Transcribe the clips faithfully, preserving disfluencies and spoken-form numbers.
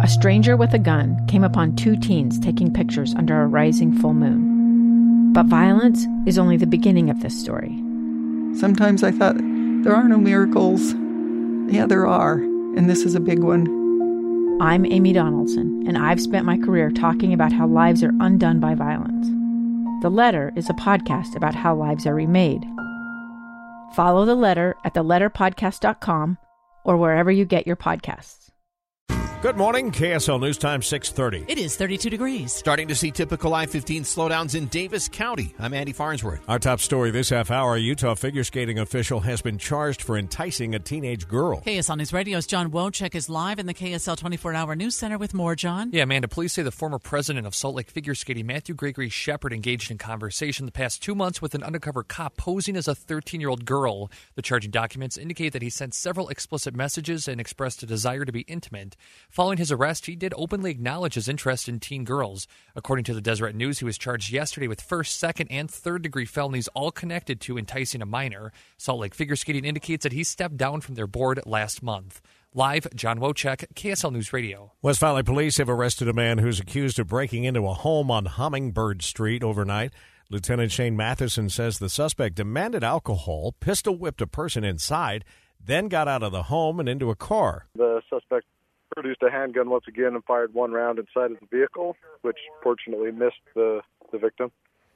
a stranger with a gun came upon two teens taking pictures under a rising full moon. But violence is only the beginning of this story. Sometimes I thought, there are no miracles. Yeah, there are, and this is a big one. I'm Amy Donaldson, and I've spent my career talking about how lives are undone by violence. The Letter is a podcast about how lives are remade. Follow The Letter at the letter podcast dot com or wherever you get your podcasts. Good morning, K S L News Time, six thirty. It is thirty-two degrees. Starting to see typical I fifteen slowdowns in Davis County. I'm Andy Farnsworth. Our top story this half hour, a Utah figure skating official has been charged for enticing a teenage girl. K S L News Radio's John Wojcik is live in the K S L twenty-four hour News Center with more, John. Yeah, Amanda, police say the former president of Salt Lake figure skating, Matthew Gregory Shepard, engaged in conversation the past two months with an undercover cop posing as a thirteen-year-old girl. The charging documents indicate that he sent several explicit messages and expressed a desire to be intimate. Following his arrest, he did openly acknowledge his interest in teen girls. According to the Deseret News, he was charged yesterday with first, second, and third-degree felonies, all connected to enticing a minor. Salt Lake Figure Skating indicates that he stepped down from their board last month. Live, John Wojcik, K S L News Radio. West Valley police have arrested a man who's accused of breaking into a home on Hummingbird Street overnight. Lieutenant Shane Matheson says the suspect demanded alcohol, pistol-whipped a person inside, then got out of the home and into a car. The suspect produced a handgun once again and fired one round inside of the vehicle, which fortunately missed the, the victim.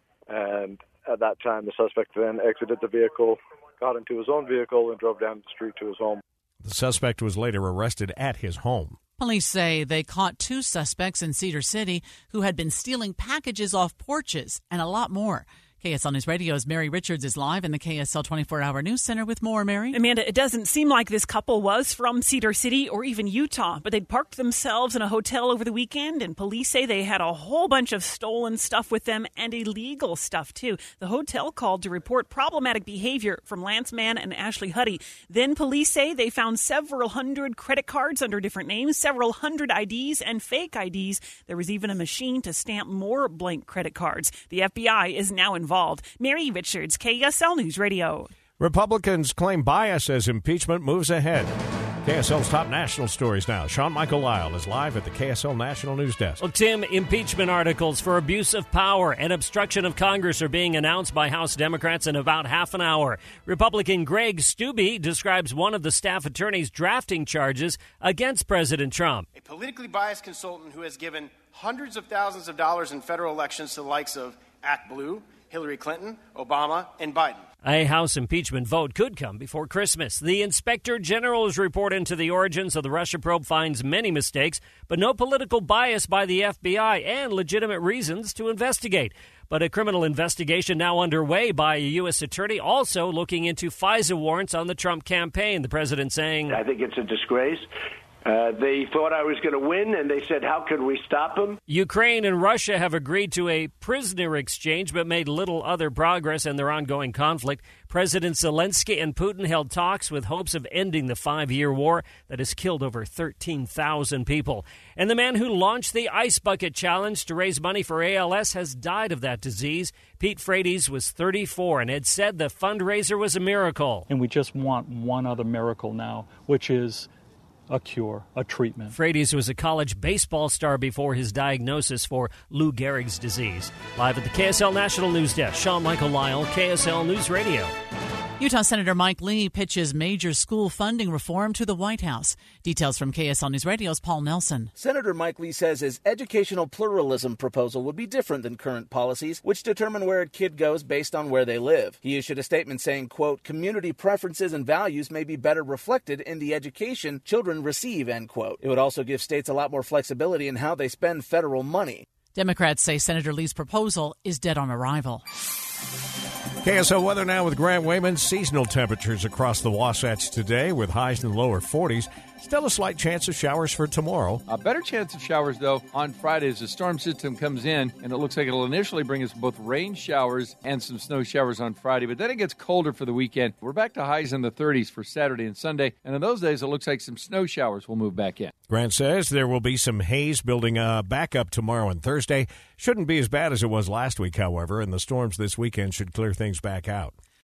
And at that time, the suspect then exited the vehicle, got into his own vehicle, and drove down the street to his home. The suspect was later arrested at his home. Police say they caught two suspects in Cedar City who had been stealing packages off porches and a lot more. K S L News Radio's Mary Richards is live in the K S L twenty-four hour News Center with more, Mary. Amanda, it doesn't seem like this couple was from Cedar City or even Utah, but they'd parked themselves in a hotel over the weekend, and police say they had a whole bunch of stolen stuff with them and illegal stuff, too. The hotel called to report problematic behavior from Lance Mann and Ashley Huddy. Then police say they found several hundred credit cards under different names, several hundred I Ds and fake I Ds. There was even a machine to stamp more blank credit cards. The F B I is now involved. Involved. Mary Richards, K S L News Radio. Republicans claim bias as impeachment moves ahead. K S L's top national stories now. Sean Michael Lyle is live at the K S L National News Desk. Well, Tim, impeachment articles for abuse of power and obstruction of Congress are being announced by House Democrats in about half an hour. Republican Greg Steube describes one of the staff attorneys drafting charges against President Trump. A politically biased consultant who has given hundreds of thousands of dollars in federal elections to the likes of ActBlue, Hillary Clinton, Obama, and Biden. A House impeachment vote could come before Christmas. The Inspector General's report into the origins of the Russia probe finds many mistakes, but no political bias by the F B I and legitimate reasons to investigate. But a criminal investigation now underway by a U S attorney also looking into FISA warrants on the Trump campaign. The president saying, I think it's a disgrace. Uh, they thought I was going to win, and they said, how could we stop them? Ukraine and Russia have agreed to a prisoner exchange but made little other progress in their ongoing conflict. President Zelensky and Putin held talks with hopes of ending the five-year war that has killed over thirteen thousand people. And the man who launched the Ice Bucket Challenge to raise money for A L S has died of that disease. Pete Frates was thirty-four and had said the fundraiser was a miracle. And we just want one other miracle now, which is a cure, a treatment. Frates was a college baseball star before his diagnosis for Lou Gehrig's disease. Live at the K S L National News Desk, Sean Michael Lyle, K S L News Radio. Utah Senator Mike Lee pitches major school funding reform to the White House. Details from K S L News Radio's Paul Nelson. Senator Mike Lee says his educational pluralism proposal would be different than current policies, which determine where a kid goes based on where they live. He issued a statement saying, quote, community preferences and values may be better reflected in the education children receive, end quote. It would also give states a lot more flexibility in how they spend federal money. Democrats say Senator Lee's proposal is dead on arrival. K S L weather now with Grant Wayman. Seasonal temperatures across the Wasatch today with highs in the lower forties. Still a slight chance of showers for tomorrow. A better chance of showers, though, on Friday as the storm system comes in, and it looks like it'll initially bring us both rain showers and some snow showers on Friday, but then it gets colder for the weekend. We're back to highs in the thirties for Saturday and Sunday, and in those days, it looks like some snow showers will move back in. Grant says there will be some haze building uh, back up tomorrow and Thursday. Shouldn't be as bad as it was last week, however, and the storms this weekend should clear things back out.